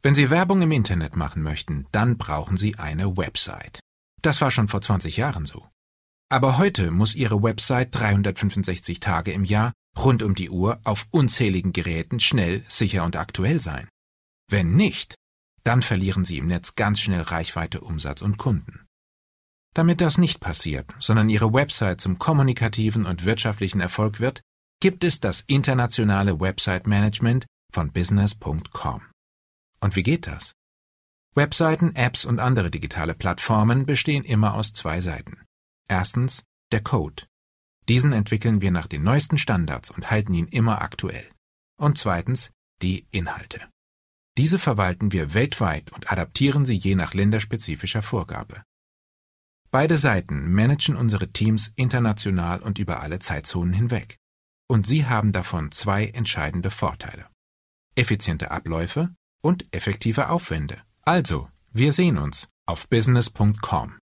Wenn Sie Werbung im Internet machen möchten, dann brauchen Sie eine Website. Das war schon vor 20 Jahren so. Aber heute muss Ihre Website 365 Tage im Jahr, rund um die Uhr, auf unzähligen Geräten schnell, sicher und aktuell sein. Wenn nicht, dann verlieren Sie im Netz ganz schnell Reichweite, Umsatz und Kunden. Damit das nicht passiert, sondern Ihre Website zum kommunikativen und wirtschaftlichen Erfolg wird, gibt es das internationale Website Management von Business.com. Und wie geht das? Webseiten, Apps und andere digitale Plattformen bestehen immer aus zwei Seiten. Erstens der Code. Diesen entwickeln wir nach den neuesten Standards und halten ihn immer aktuell. Und zweitens die Inhalte. Diese verwalten wir weltweit und adaptieren sie je nach länderspezifischer Vorgabe. Beide Seiten managen unsere Teams international und über alle Zeitzonen hinweg. Und sie haben davon zwei entscheidende Vorteile: effiziente Abläufe und effektive Aufwände. Also, wir sehen uns auf business.com.